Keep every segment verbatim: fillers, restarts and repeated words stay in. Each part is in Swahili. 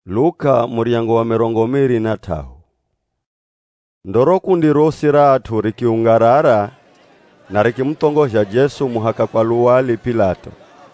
Luka muriango wa mirongo miri na tahu. Ndoro kundi rosi ratu rikiungarara na rikimtongoja Jesu muhaka kwa luwali Pilato.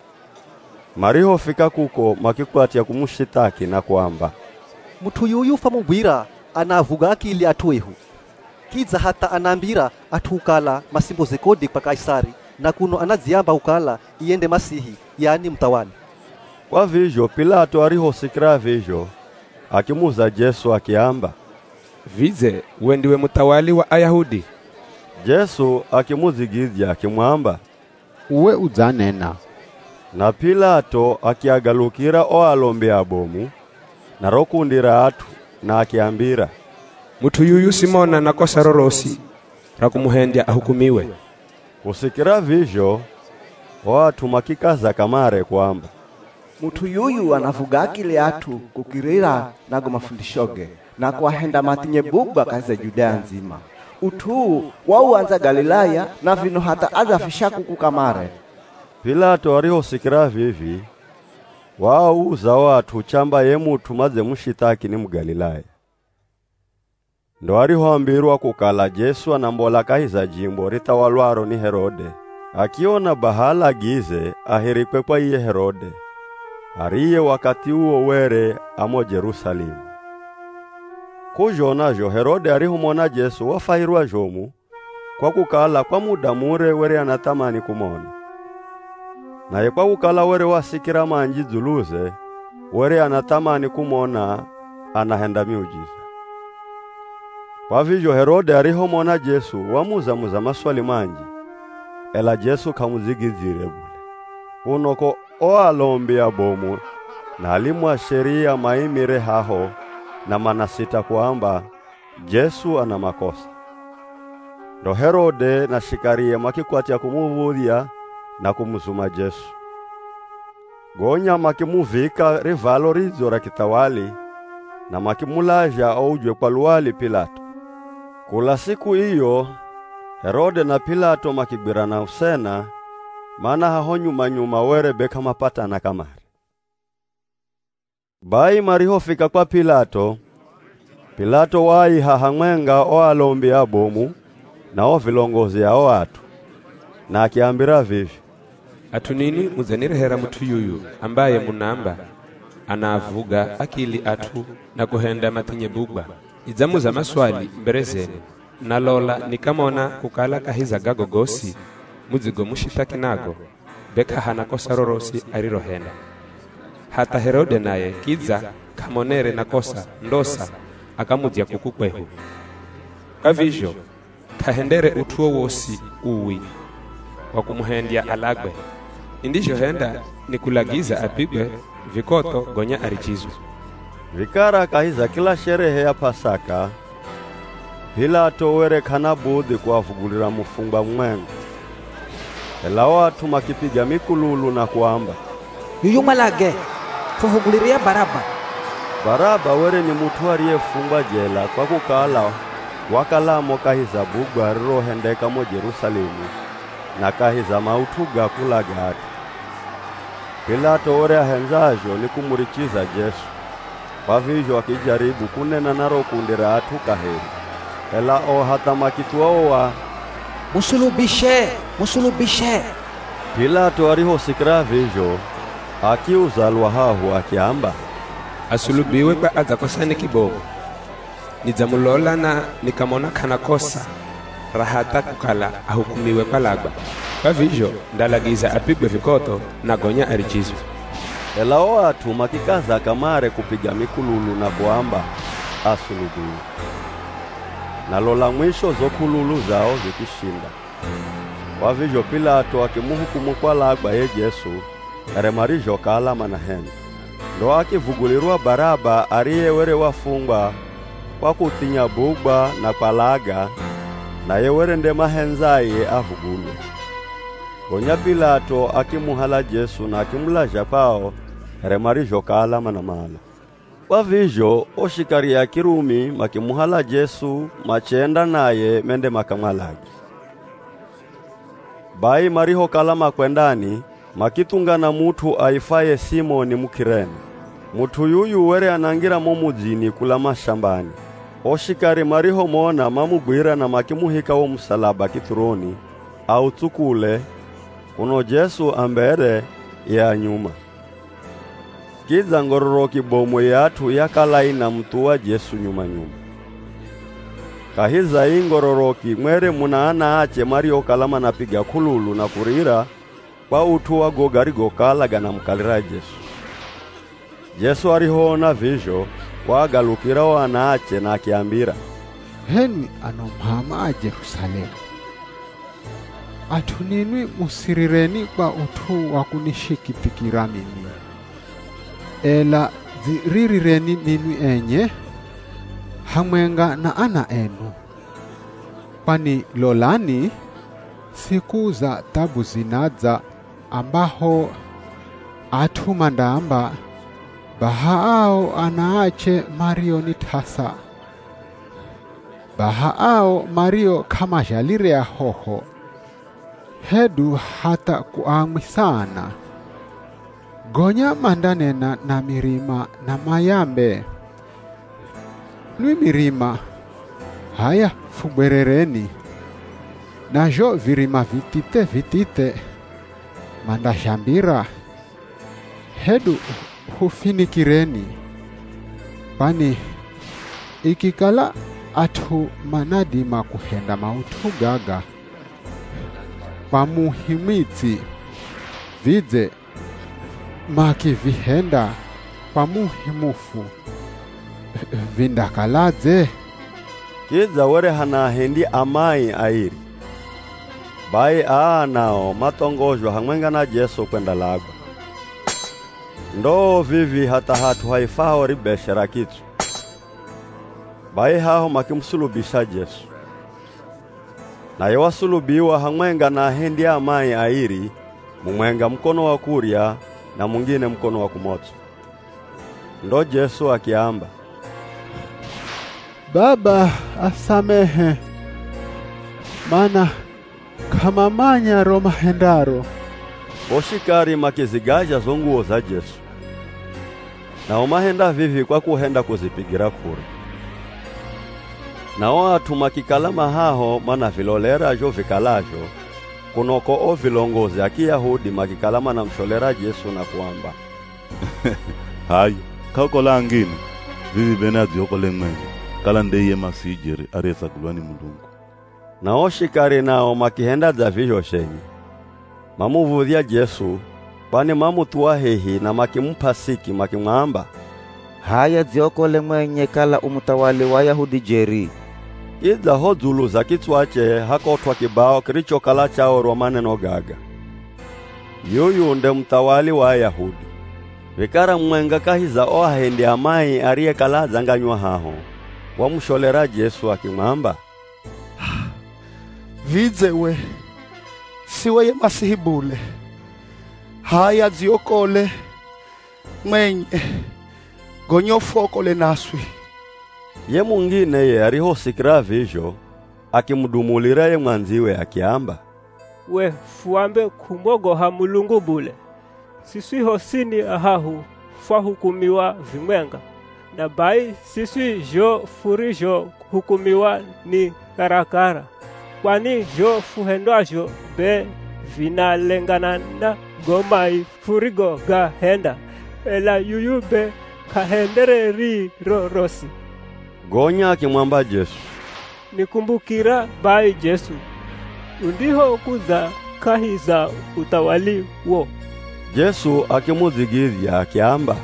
Mariho fika kuko makikwatia kumushitaki na kuamba, mutu yuyu famubwira anavuga akili atuehu. Kiza hata anambira atukala masimbo zekodi kwa Kaisari na kuno anaziamba ukala iende Masihi, yani mtawali. Kwa vivyo Pilato arihosikira vivyo akimuza Jesu akiamba, vize wendiwe mutawali wa Ayahudi? Jesu akimuzigizya akimwamba, uwe uzanena. Na Pilato akiagalukira oalombe abomu na rokundira atu na akiambira, mutu yuyu Simona na kosa rorosi rakumuhendya ahukumiwe. Kusikira vivyo watu makikaza kamare kwamba, mutu yuyu anavuga akili atu kukirira nago mafundishoge na kuahenda matinye bugba kaze Judea nzima. Utu wau anza Galilaya na vino hata azafishaku kukamare. Pilato arihosikira vivi wauza watu chamba ye mutu maze mushitaki ni Mgalilaya. Ndo arihoambirwa kukala Jesu anambola kahiza jimbo ritawalwaro ni Herode. Akiona bahala gize ahirikwe kwa iye Herode, ariye wakati uo were amo Jerusalemu. Kujona jo Herode arihumona Jesu wafahirwa jomu kwa kukala kwa muda mure were anatamani kumona. Na kwa kukala were wasikira manji zuluze were anatamani kumona anahenda miujiza. Kwa vivyo Herode arihumona Jesu wamuza muza maswali manji, ela Jesu kamuzigizire bule. Unoko oalombi abomu na alimu wa sheria maimire haho na manasita kuamba Jesu ana makosa. Ndo Herode na shikarie makikwatia kumuvudhia na kumuzuma Jesu. Gonya makimuvika rivalo rizo ra kitawali na makimulaja aujwe kwa luwali Pilato. Kula siku iyo Herode na Pilato makigwirana usena, mana haho nyuma nyuma were beka mapata na kamari. Bai mariho fika kwa Pilato, Pilato wai hahangwenga oalombi abomu na o vilongozi ya o atu. Na akiambira vivi, atunini muzanirehera mutu yuyu ambaye munamba anavuga akili atu na kuhenda matinye bugba. Izamuza maswali mbere zenu na lola nikamona kukala kahiza gago gosi muzigo mushitaki nago beka hana kosa rorosi arirohenda. Hata Herode naye kiza kamonere na kosa ndosa akamuzia kukukwehu. Kwa vivyo kahendere utuo wosi uwi wakumuhendya alagwe. Indisho henda ni kulagiza apigwe vikoto gonya arichizwe. Vikara kahiza kila sherehe ya Pasaka, Pilato were kana budi kuwavugulira mufungwa mwengu. Ela watu makipiga mikululu na kuamba, yuyu malage fuvuguliria Baraba. Baraba were ni mutu aliyefungwa jela kwa kukala wakalamo kahiza bugwa rirohendeka mo Jerusalemu na kahiza mautuga kulagati. Pilato were ahenzajo ni kumurichiza Jesu. Kwa vivyo akijaribu kunena naro kundira atu kaheri. Ela o hata makituowa, musulubishe, musulubishe. Pilato arihosikira vivyo akiuza lwahahu akiamba, asulubiwe kwa azakosani kibogo. Nizamulola na nikamona kana kosa rahata kukala ahukumiwe kwa lagba. Kwa vivyo ndalagiza apigwe vikoto na gonya arichizwe. Ela watu makikaza kamare kupiga mikululu na kuamba asulubiwe. Na lola mwisho zokululu zao zikishinda. Kwa vivyo Pilato akimuhukumu kwa lagba ye Jesu, aremarijo kala manahenda. Ndo akivugulirwa Baraba ariye were wafungwa kwa kutinya bugba na kwa laga, na ye were nde mahenzaye avugulwe. Gonya Pilato akimuhala Jesu na akimulaja pao, aremarijo kala manamala. Kwa vivyo oshikari ya Kirumi makimuhala Jesu machenda naye mende makamwalagi. Bai mariho kala makwendani makitunga na mutu aifaye Simoni Mukirene. Mutu yuyu were anangira momuzini kula mashambani. Oshikari mariho mona mamubwira na makimuhika wo musalaba kithuroni au tsukule kuno Jesu ambere ya nyuma. Kiza ngororoki bomo yatu yakalai na mtu wa Jesu nyuma nyuma. Kahiza ingororoki mwere munaana ache mario kalama na piga kululu na kurira kwa utu wa gogari gokala gana mkalira Jesu. Jesu arihona visho kwa galukira wanaache na kiambira, heni anomhama a Jerusalemu. Atuninwi musirireni kwa utu wa kunishikipikira mimi. Ela ziririreni ninwi enye, hamwenga na ana enu. Pani lolani, siku za tabu zinaza ambaho atu mandamba, bahaao anaache Mario ni tasa. Bahaao Mario kama jalire ya hoho. Hedu hata kuamwi sana. Gonya mandanena na mirima na mayambe. Nui mirima, haya fubwerereni. Najo virima vitite vitite. Manda shambira. Hedu hufinikireni. Pani ikikala atu manadima kuhenda mautu gaga. Pamuhimiti vidze maki vihenda pamuhimufu vindakaladze. Kiza were hanahendi amai airi. Bai aanao matongojwa hamwenga na Jesu kwenda lagwa. Ndo vivi hata hatu haifao ribeshera kitu. Bai hao makimsulubisha Jesu. Na yawasulubiwa hamwenga na hendi amai airi, mumwenga mkono wa kuria na mwingine mkono wa kumoto. Ndo Jesu akiamba, Baba asamehe, mana kama manya roma hendaro. Oshikari makizigaja zonguo za Jesu. Na omahenda vivi kwa kuhenda kuzipigira kura. Na watu makikalama haho mana vilolera jo vikalajo, kunoko o vilongozi aki Yahudi makikalama na msholera Jesu na kuamba, Hai, kaukola angini, vivi bena ziokole mwenye, kala ndeye masijiri aresa kulwani Mulungu. Na oshikari nao makihenda za vijo shenyi. Mamuvudhia Jesu, pani mamu tuwa hehi na makimpasiki makimwamba, Haya ziokole mwenye kala umutawali wa Yahudi jeri. Iza ho zulu za kitwache hakotwa kibao kiricho kala chao rwa maneno gaga. Yuyu nde mtawali wa Yahudi. Vikara mwenga kahiza oha hendi amai arie kala zanganywa haho. Wamusholera Jesu akimwamba, Vidze we, siwe ye masihi bule. Haya ziokole mwenye gonyofokole naswi. Ye mungine ye ariho sikira visho, akimudumulira ye mwanziwe akiamba, We fuambe kumogo ha Mulungu bule. Sisui hosini ahahu fahukumiwa vimwenga. Na bai sisui jo furi jo hukumiwa ni karakara. Kwani jo fuhendwa jo be vinalengana na gomai furigo ga henda. Ela yuyu be kahendere ri ro rosi. Gonya akimwamba Jesu, Nikumbukira bai Jesu. Undiho kuza kahiza utawali wo. Jesu akimuzigizia akiamba,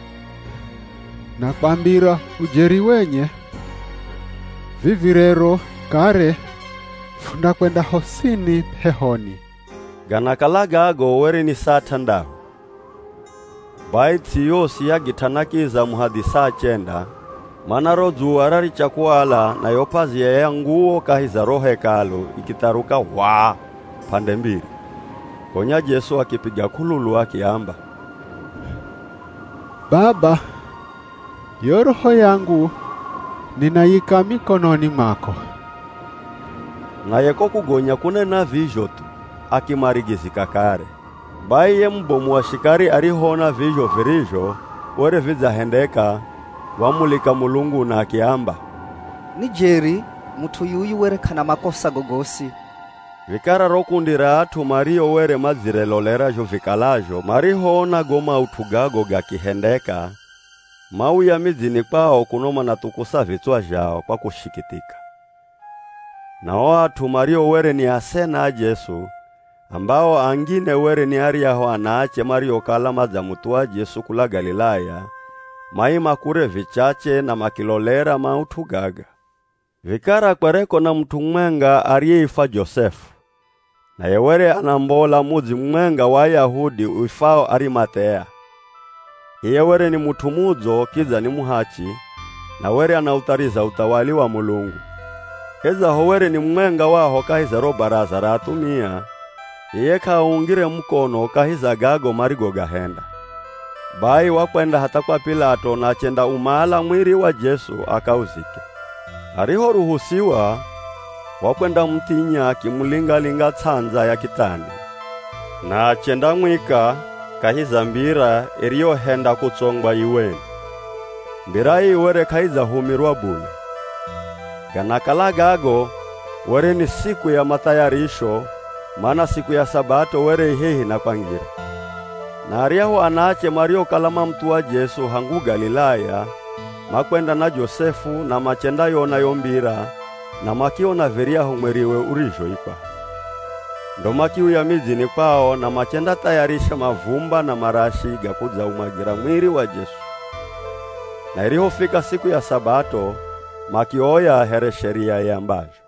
Nakwambira ujeri wenye. Vivirero kare funda kwenda hosini pehoni. Ganakalaga ago weri ni satandahu. Baiti yosi ya gitanakiza muhadisa chenda, manaro zuwarari chakuala na yopazi ya yanguo kahiza rohe kalu ikitaruka waa pande mbili. Konya Jesu akipiga kululu akiamba, Baba, yoroho yangu ninayika mikononi mwako. Na yeko kugonya kunena visho tu, akimarigizika kare. Baye mbomu wa shikari arihona visho virijo, were vidzahendeka wamulika Mulungu na akiamba, ni jeri mutu yuyu werekana makosa gogosi. Vikara rokundira atu Mario were mazirelolera jo vikalajo marihoona goma utugago gakihendeka mau ya mizini kwao kunoma na tukusa vitswa jao kwa kushikitika. Na watu Mario were ni asena Jesu ambao angine were ni ariaho anaache Mario kala maza mutua Jesu kula Galilaya maima kure vichache na makilolera mautugaga. Vikara kwereko na mtu mwenga ariyeifa Josefu na yewere anambola muzi mwenga wa Yahudi uifao Arimatea. Yewere ni mtu muzo kiza ni muhachi na were anautariza utawali wa Mulungu. Keza howere ni mwenga waho kahiza ro baraza ratumia iye kaungire mkono kahiza gago marigo gahenda. Bai wakwenda hata kwa Pilato na chenda umala mwiri wa Jesu akauzike. Ariho ruhusiwa wakwenda mtinya kimulinga-linga tsanza ya kitani. Na chenda mwika kahiza mbira iriyo henda kutsongwa iweni. Mbira iwere kahiza humirwa bule. Ganakala gago were ni siku ya matayarisho, mana siku ya Sabato were hehi na kwangira. Na ariaho anaache Mario kalama mtu wa Jesu hangu Galilaya makwenda na Josefu na machenda yona yombira na makio na veria humweriwe urisho ikwa. Ndo makiu ya mizini kwao na machenda tayarisha mavumba na marashi gakuza umagira mwiri wa Jesu. Na iriho fika siku ya Sabato makioya here sheria ya ambajo.